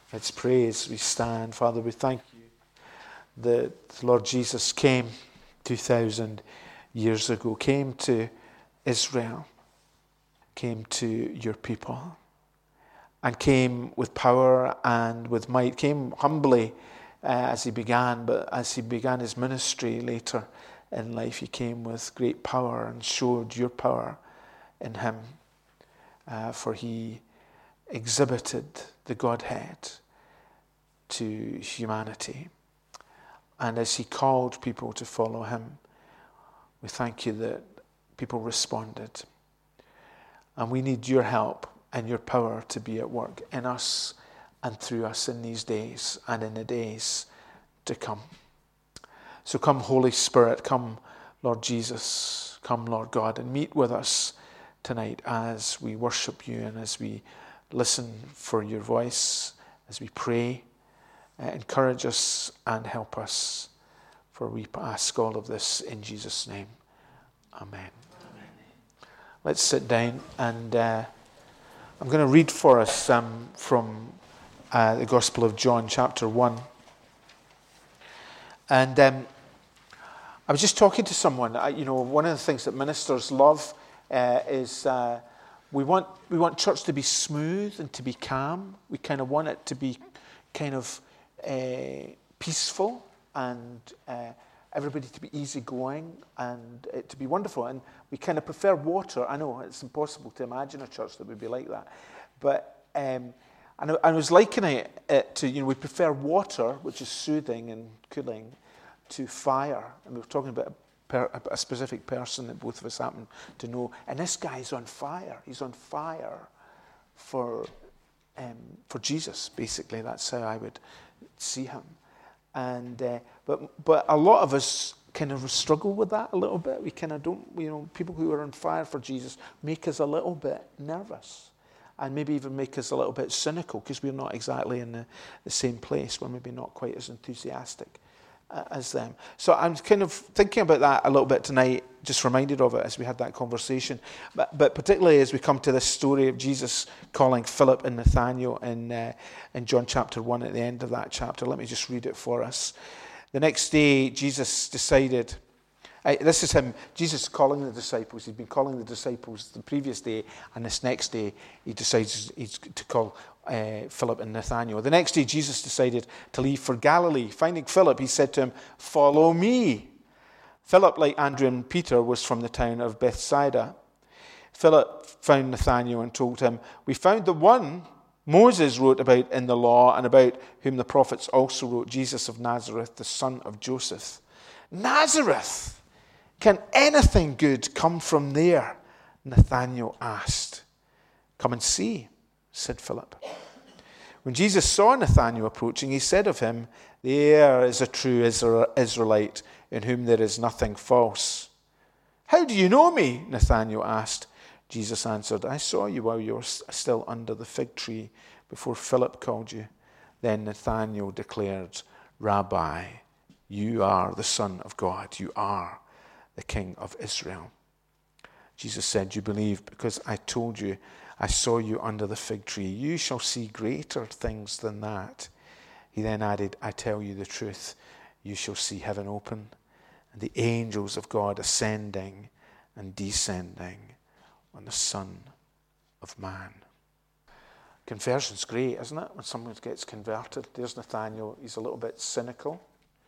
Let's pray as we stand. Father, we thank you that the Lord Jesus came 2,000 years ago, came to Israel, came to your people, and came with power and with might, came humbly as he began, but as he began his ministry later in life, he came with great power and showed your power in him, for he exhibited the Godhead to humanity. And as he called people to follow him, we thank you that people responded. And we need your help and your power to be at work in us and through us in these days and in the days to come. So come, Holy Spirit, come, Lord Jesus, come, Lord God, and meet with us tonight as we worship you and as we listen for your voice, as we pray. Encourage us and help us, for we ask all of this in Jesus' name. Amen. Let's sit down, and I'm going to read for us from the Gospel of John, chapter 1. And I was just talking to someone. One of the things that ministers love is we want church to be smooth and to be calm. We kind of want it to be kind of peaceful and everybody to be easygoing and it to be wonderful. And we kind of prefer water. I know it's impossible to imagine a church that would be like that. But I was likening it to, we prefer water, which is soothing and cooling, to fire. And we were talking about a specific person that both of us happen to know. And this guy's on fire. He's on fire for Jesus, basically. That's how I would see him. And but a lot of us kind of struggle with that a little bit. We kind of don't, people who are on fire for Jesus make us a little bit nervous and maybe even make us a little bit cynical because we're not exactly in the same place. We're maybe not quite as enthusiastic as them. So I'm kind of thinking about that a little bit tonight, just reminded of it as we had that conversation. But particularly as we come to this story of Jesus calling Philip and Nathanael in John chapter 1 at the end of that chapter. Let me just read it for us. The next day, Jesus decided, this is him, Jesus calling the disciples. He'd been calling the disciples the previous day, and this next day he decides to call Philip and Nathanael. The next day, Jesus decided to leave for Galilee. Finding Philip, he said to him, "Follow me." Philip, like Andrew and Peter, was from the town of Bethsaida. Philip found Nathanael and told him, "We found the one Moses wrote about in the law and about whom the prophets also wrote, Jesus of Nazareth, the son of Joseph." "Nazareth? Can anything good come from there?" Nathanael asked. "Come and see," said Philip. When Jesus saw Nathanael approaching, he said of him, "There is a true Israelite in whom there is nothing false." "How do you know me?" Nathanael asked. Jesus answered, "I saw you while you were still under the fig tree before Philip called you." Then Nathanael declared, "Rabbi, you are the Son of God. You are the King of Israel." Jesus said, "You believe because I told you I saw you under the fig tree. You shall see greater things than that." He then added, "I tell you the truth. You shall see heaven open and the angels of God ascending and descending on the Son of Man." Conversion's great, isn't it? When someone gets converted. There's Nathanael. He's a little bit cynical.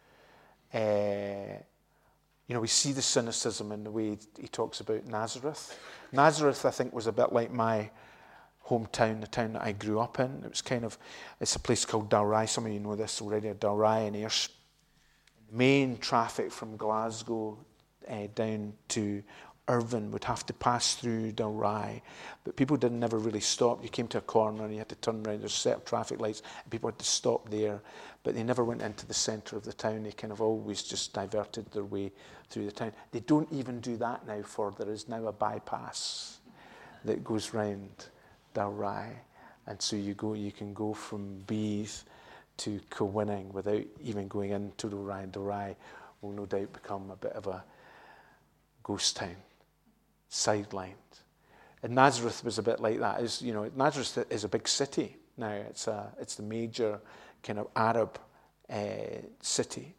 We see the cynicism in the way he talks about Nazareth. Nazareth, I think, was a bit like my hometown, the town that I grew up in. It's a place called Dalry. Some of you know this already, Dalry in Ayrshire. Main traffic from Glasgow down to Irvine would have to pass through Dalry, but people never really stop. You came to a corner and you had to turn around. There's set of traffic lights and people had to stop there, but they never went into the centre of the town. They kind of always just diverted their way through the town. They don't even do that now, for there is now a bypass that goes round Dalry, and so you can go from Beath to Kilwinning without even going into Dalry. Dalry will no doubt become a bit of a ghost town, sidelined. And Nazareth was a bit like that. Nazareth is a big city. now. It's the major kind of Arab city.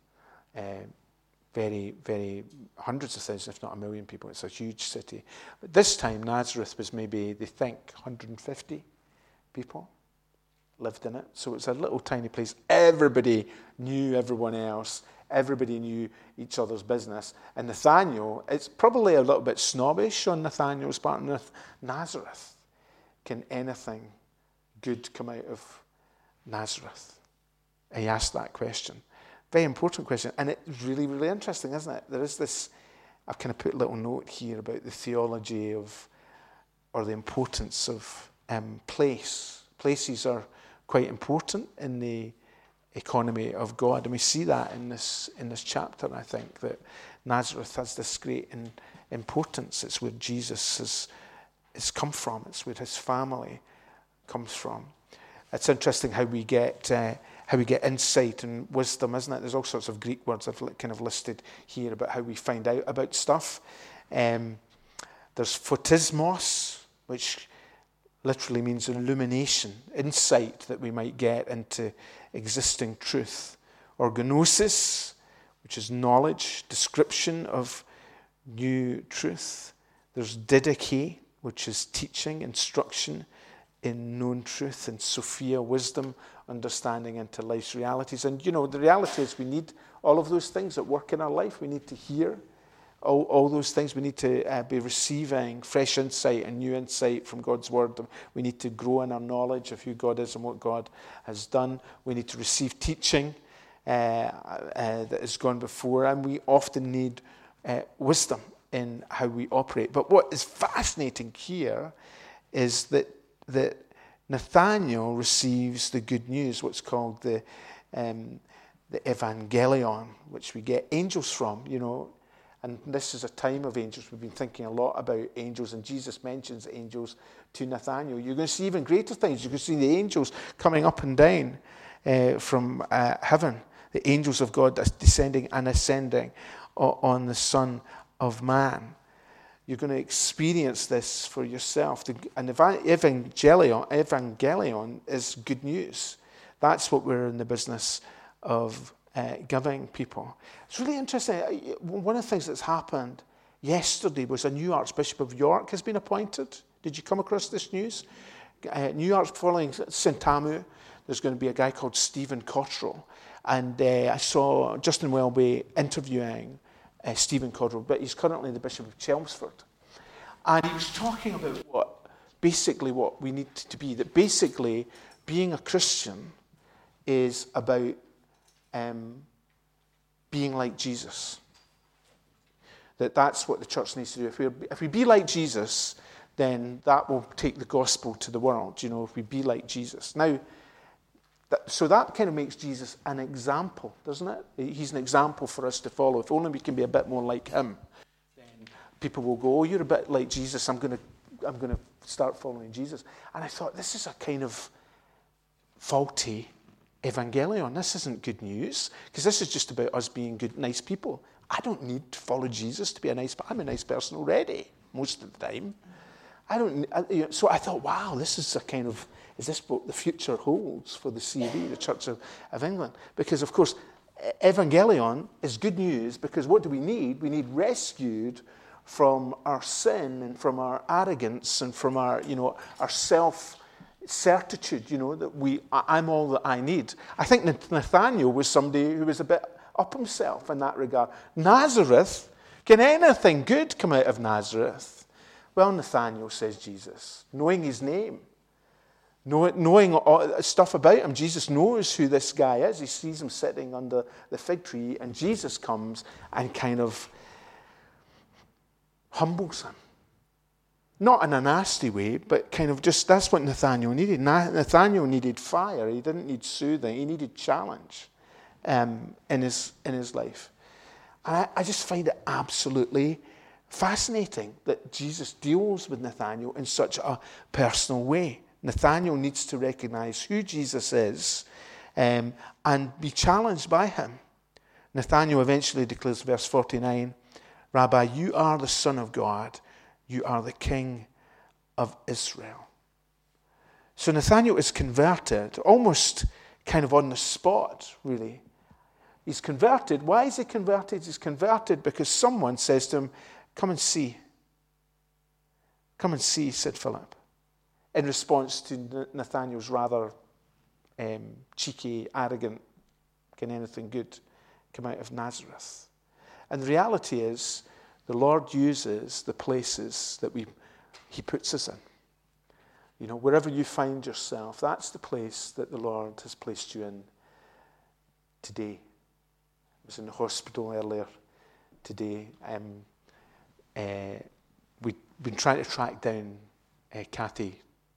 Very, very hundreds of thousands, if not 1 million people. It's a huge city. But this time, Nazareth was maybe, they think, 150 people lived in it. So it's a little tiny place. Everybody knew everyone else. Everybody knew each other's business. And Nathaniel, it's probably a little bit snobbish on Nathaniel's part. Nazareth. Can anything good come out of Nazareth? He asked that question. Very important question. And it's really, really interesting, isn't it? There is this, I've kind of put a little note here about the theology of, or the importance of place. Places are quite important in the economy of God. And we see that in this chapter, I think, that Nazareth has this great importance. It's where Jesus has come from. It's where his family comes from. It's interesting how we get insight and wisdom, isn't it? There's all sorts of Greek words I've kind of listed here about how we find out about stuff. There's photismos, which literally means illumination, insight that we might get into existing truth. Or gnosis, which is knowledge, description of new truth. There's didache, which is teaching, instruction in known truth, and Sophia, wisdom, understanding into life's realities. And, the reality is we need all of those things that work in our life. We need to hear all those things. We need to be receiving fresh insight and new insight from God's word. We need to grow in our knowledge of who God is and what God has done. We need to receive teaching that has gone before. And we often need wisdom in how we operate. But what is fascinating here is that Nathaniel receives the good news, what's called the Evangelion, which we get angels from, And this is a time of angels. We've been thinking a lot about angels, and Jesus mentions angels to Nathaniel. You're going to see even greater things. You can see the angels coming up and down from heaven, the angels of God descending and ascending on the Son of Man. You're going to experience this for yourself. And Evangelion is good news. That's what we're in the business of giving people. It's really interesting. One of the things that's happened yesterday was a new Archbishop of York has been appointed. Did you come across this news? New York, following St. Tamu, there's going to be a guy called Stephen Cottrell. And I saw Justin Welby interviewing Stephen Cottrell, but he's currently the Bishop of Chelmsford. And he was talking about what we need to be. That basically being a Christian is about being like Jesus. That's what the church needs to do. If we be like Jesus, then that will take the gospel to the world, if we be like Jesus. Now, so that kind of makes Jesus an example, doesn't it? He's an example for us to follow. If only we can be a bit more like him, then people will go, oh, you're a bit like Jesus, I'm going to start following Jesus. And I thought, this is a kind of faulty evangelion. This isn't good news, because this is just about us being good, nice people. I don't need to follow Jesus to be I'm a nice person already, most of the time. So I thought, wow, this is is this what the future holds for the CAB, the Church of England? Because, of course, evangelion is good news, because what do we need? We need rescued from our sin and from our arrogance and from our self-certitude, that I'm all that I need. I think Nathaniel was somebody who was a bit up himself in that regard. Nazareth, can anything good come out of Nazareth? Well, Nathaniel, says Jesus, knowing his name, knowing stuff about him. Jesus knows who this guy is. He sees him sitting under the fig tree, and Jesus comes and kind of humbles him. Not in a nasty way, but kind of just, that's what Nathaniel needed. Nathaniel needed fire. He didn't need soothing. He needed challenge in his life. And I just find it absolutely fascinating that Jesus deals with Nathaniel in such a personal way. Nathaniel needs to recognize who Jesus is and be challenged by him. Nathaniel eventually declares, verse 49, Rabbi, you are the Son of God. You are the King of Israel. So Nathanael is converted, almost kind of on the spot, really. He's converted. Why is he converted? He's converted because someone says to him, come and see. Come and see, said Philip, in response to Nathanael's rather cheeky, arrogant, can anything good come out of Nazareth? And the reality is, the Lord uses the places that He puts us in. You know, wherever you find yourself, that's the place that the Lord has placed you in today. I was in the hospital earlier today. We've been trying to track down Kathy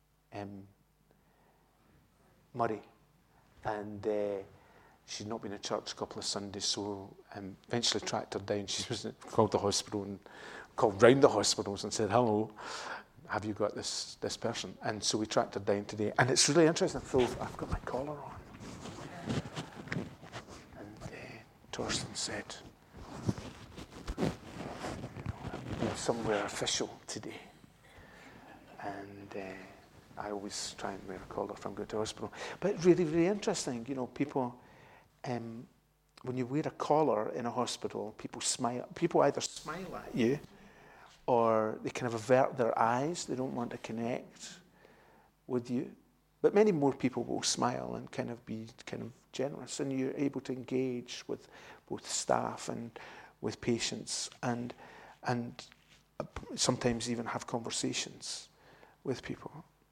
Murray, and she'd not been at church a couple of Sundays, so eventually tracked her down. She was called the hospital and called round the hospitals and said, hello, have you got this person? And so we tracked her down today. And it's really interesting. I've got my collar on. And Torsten said, have you been somewhere official today? And I always try and wear a collar if I'm going to hospital. But it's really, really interesting. You know, people, when you wear a collar in a hospital, people smile. People either smile at you or they kind of avert their eyes. They don't want to connect with you. But many more people will smile and kind of be kind of generous. And you're able to engage with both staff and with patients and sometimes even have conversations with people.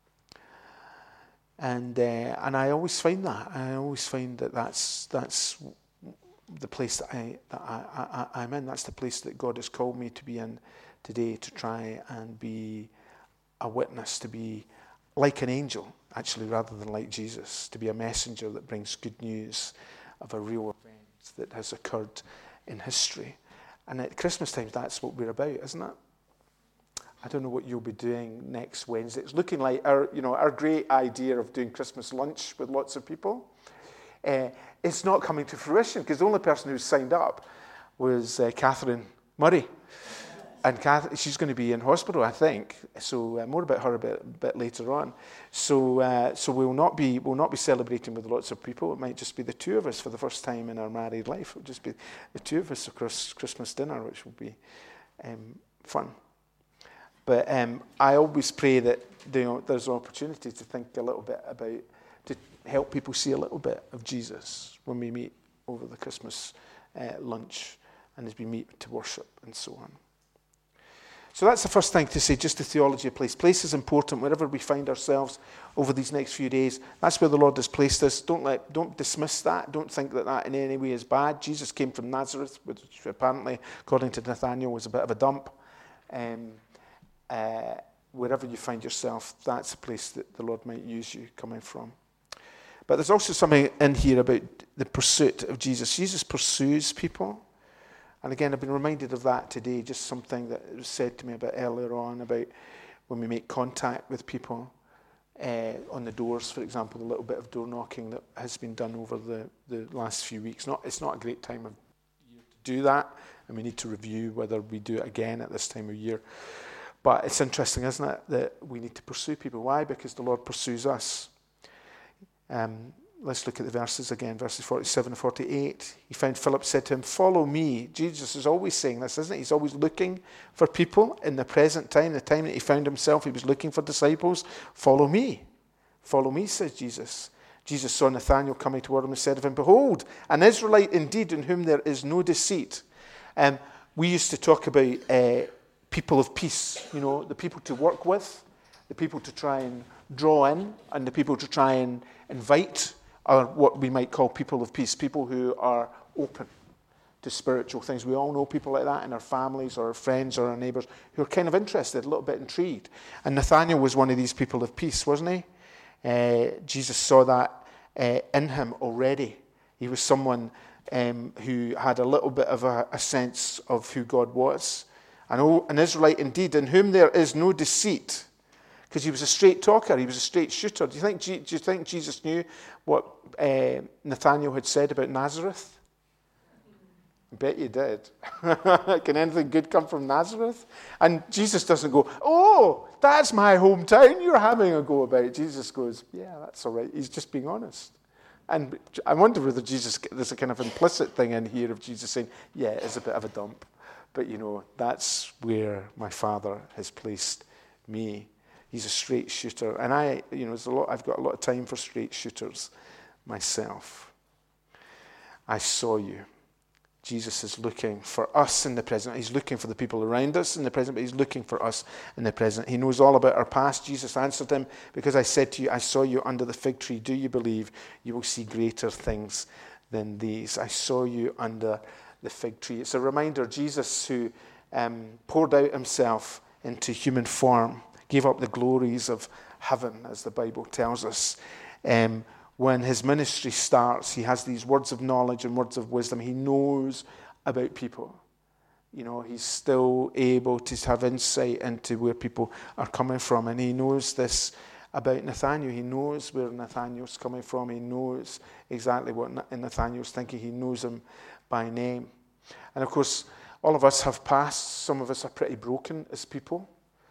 And I always find that. I always find that's the place that I'm in. That's the place that God has called me to be in today, to try and be a witness, to be like an angel, actually, rather than like Jesus, to be a messenger that brings good news of a real event that has occurred in history. And at Christmas time, that's what we're about, isn't it? I don't know what you'll be doing next Wednesday. It's looking like our great idea of doing Christmas lunch with lots of people. It's not coming to fruition because the only person who signed up was Catherine Murray. And she's going to be in hospital, I think. So more about her a bit later on. So we'll not be celebrating with lots of people. It might just be the two of us for the first time in our married life. It'll just be the two of us across Christmas dinner, which will be fun. But I always pray that there's an opportunity to think a little bit about, to help people see a little bit of Jesus when we meet over the Christmas lunch and as we meet to worship and so on. So that's the first thing to say, just the theology of place. Place is important wherever we find ourselves over these next few days. That's where the Lord has placed us. Don't dismiss that. Don't think that in any way is bad. Jesus came from Nazareth, which apparently, according to Nathanael, was a bit of a dump. Wherever you find yourself, that's a place that the Lord might use you coming from. But there's also something in here about the pursuit of Jesus. Jesus pursues people. And again, I've been reminded of that today, just something that was said to me a bit earlier on about when we make contact with people on the doors, for example, the little bit of door knocking that has been done over the last few weeks. It's not a great time of year to do that, and we need to review whether we do it again at this time of year. But it's interesting, isn't it, that we need to pursue people. Why? Because the Lord pursues us. Let's look at the verses again, verses 47 and 48. He found Philip, said to him, follow me. Jesus is always saying this, isn't he? He's always looking for people in the present time, the time that he found himself. He was looking for disciples. Follow me. Follow me, says Jesus. Jesus saw Nathanael coming toward him and said of him, behold, an Israelite indeed in whom there is no deceit. We used to talk about people of peace, the people to work with, the people to try and draw in, and the people to try and invite, are what we might call people of peace, people who are open to spiritual things. We all know people like that in our families or our friends or our neighbours who are kind of interested, a little bit intrigued. And Nathanael was one of these people of peace, wasn't he? Jesus saw that in him already. He was someone who had a little bit of a sense of who God was. An Israelite indeed, in whom there is no deceit. Because he was a straight talker, he was a straight shooter. Do you think Jesus knew what Nathanael had said about Nazareth? Bet you did. Can anything good come from Nazareth? And Jesus doesn't go, oh, that's my hometown you're having a go about. Jesus goes, yeah, that's all right. He's just being honest. And I wonder whether there's a kind of implicit thing in here of Jesus saying, yeah, it's a bit of a dump. But, that's where my Father has placed me. He's a straight shooter. And I've got a lot of time for straight shooters myself. I saw you. Jesus is looking for us in the present. He's looking for the people around us in the present, but he's looking for us in the present. He knows all about our past. Jesus answered him, because I said to you, I saw you under the fig tree. Do you believe? You will see greater things than these. I saw you under the fig tree. It's a reminder, Jesus, who poured out himself into human form, gave up the glories of heaven, as the Bible tells us. When his ministry starts, he has these words of knowledge and words of wisdom. He knows about people. He's still able to have insight into where people are coming from. And he knows this about Nathanael. He knows where Nathanael's coming from. He knows exactly what Nathanael's thinking. He knows him by name. And of course, all of us have past. Some of us are pretty broken as people.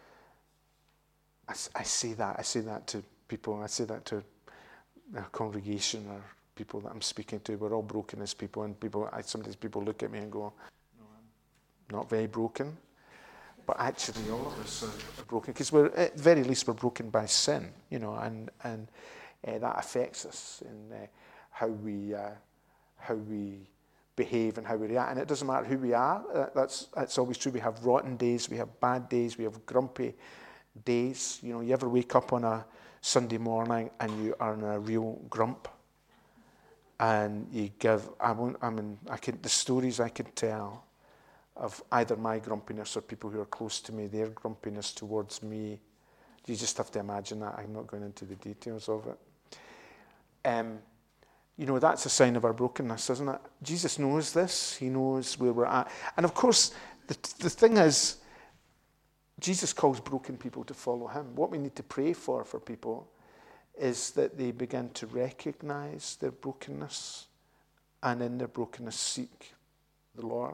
I say that to people. I say that to a congregation or people that I'm speaking to. We're all broken as people, and sometimes people look at me and go, no, I'm not very broken. But actually all of us are broken, because at the very least we're broken by sin, and that affects us in how we behave and how we react. And it doesn't matter who we are. That's always true. We have rotten days, we have bad days, we have grumpy days. You ever wake up on a Sunday morning and you are in a real grump, and you give, the stories I could tell of either my grumpiness or people who are close to me, their grumpiness towards me. You just have to imagine that. I'm not going into the details of it. That's a sign of our brokenness, isn't it? Jesus knows this. He knows where we're at. And of course, the thing is, Jesus calls broken people to follow him. What we need to pray for people is that they begin to recognize their brokenness, and in their brokenness seek the Lord.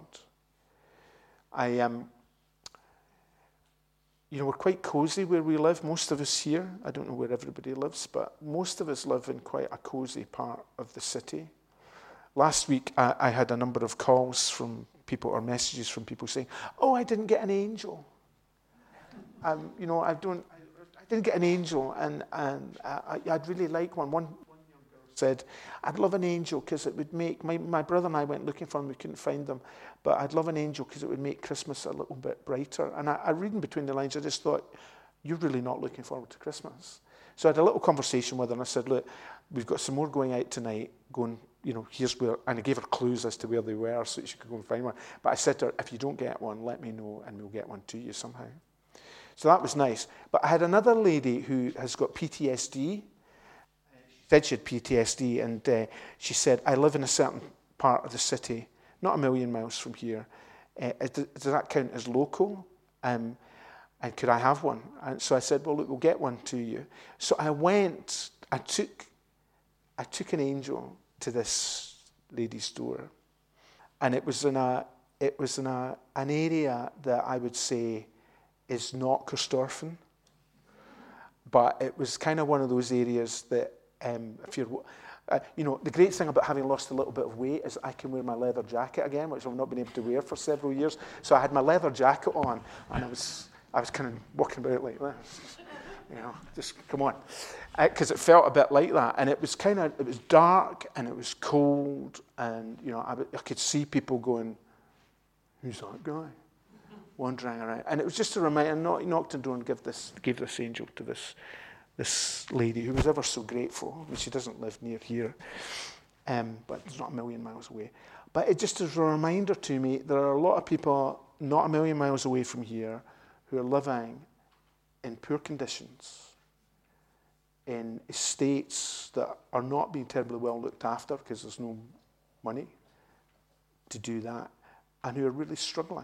We're quite cozy where we live, most of us here. I don't know where everybody lives, but most of us live in quite a cozy part of the city. Last week, I had a number of calls from people, or messages from people saying, oh, I didn't get an angel. I didn't get an angel, and I'd really like one. One young girl said, I'd love an angel because it would make, my brother and I went looking for them, we couldn't find them, but I'd love an angel because it would make Christmas a little bit brighter. And I reading between the lines, I just thought, you're really not looking forward to Christmas. So I had a little conversation with her, and I said, look, we've got some more going out tonight, here's where, and I gave her clues as to where they were so she could go and find one. But I said to her, if you don't get one, let me know and we'll get one to you somehow. So that was nice. But I had another lady who has got PTSD. She said she had PTSD, and she said, I live in a certain part of the city, not a million miles from here. Does that count as local? And could I have one? And so I said, well, look, we'll get one to you. So I took an angel to this lady's door. And it was in an area that I would say is not Corstorphine, but it was kind of one of those areas that if you're, the great thing about having lost a little bit of weight is I can wear my leather jacket again, which I've not been able to wear for several years. So I had my leather jacket on, and I was kind of walking about like this, just come on, because it felt a bit like that. And it was dark and it was cold, and I could see people going, who's that guy? Wandering around. And it was just a reminder, he knocked on the door and gave this angel to this lady who was ever so grateful. I mean, she doesn't live near here, but it's not a million miles away. But it just is a reminder to me, there are a lot of people not a million miles away from here who are living in poor conditions, in estates that are not being terribly well looked after because there's no money to do that, and who are really struggling.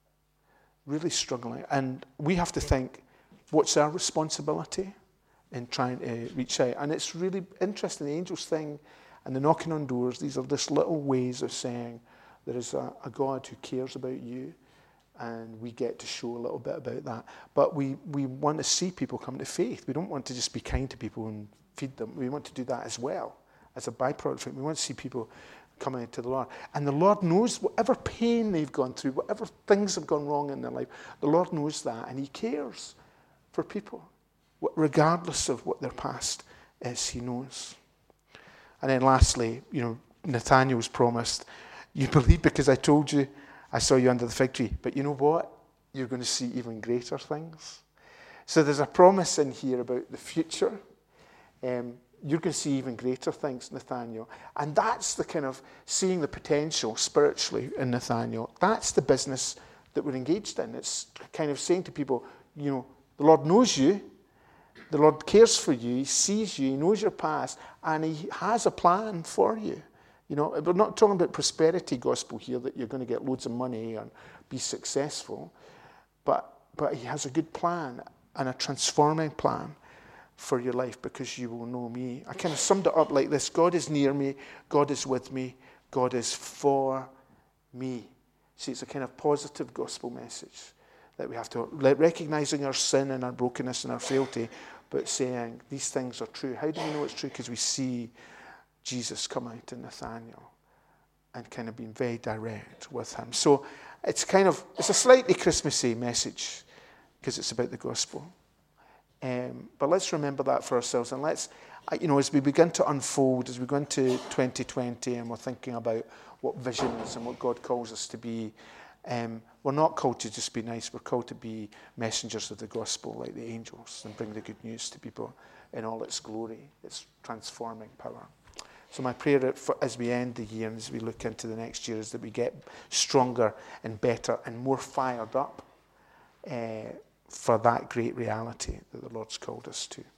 And we have to think, what's our responsibility in trying to reach out? And it's really interesting, the angels thing and the knocking on doors, these are just little ways of saying, There is a God who cares about you, and we get to show a little bit about that. But we want to see people come to faith. We don't want to just be kind to people and feed them. We want to do that as well, as a byproduct of it. We want to see people coming to the Lord. And the Lord knows whatever pain they've gone through, whatever things have gone wrong in their life, the Lord knows that, and he cares for people, regardless of what their past is. He knows. And then lastly, Nathanael's promised, you believe because I told you I saw you under the fig tree. But you know what? You're going to see even greater things. So there's a promise in here about the future. You're going to see even greater things, Nathanael. And that's the kind of seeing the potential spiritually in Nathanael. That's the business that we're engaged in. It's kind of saying to people, the Lord knows you. The Lord cares for you. He sees you. He knows your past. And he has a plan for you. We're not talking about prosperity gospel here, that you're going to get loads of money and be successful. But he has a good plan and a transforming plan for your life, because you will know me. I kind of summed it up like this. God is near me. God is with me. God is for me. See, it's a kind of positive gospel message that we have to, recognizing our sin and our brokenness and our frailty, but saying these things are true. How do we know it's true? Because we see Jesus come out to Nathanael and kind of being very direct with him. So it's a slightly Christmassy message because it's about the gospel. But let's remember that for ourselves, and let's, as we begin to unfold, as we go into 2020 and we're thinking about what vision is and what God calls us to be, we're not called to just be nice, we're called to be messengers of the gospel like the angels and bring the good news to people in all its glory, its transforming power. So my prayer as we end the year and as we look into the next year is that we get stronger and better and more fired up for that great reality that the Lord's called us to.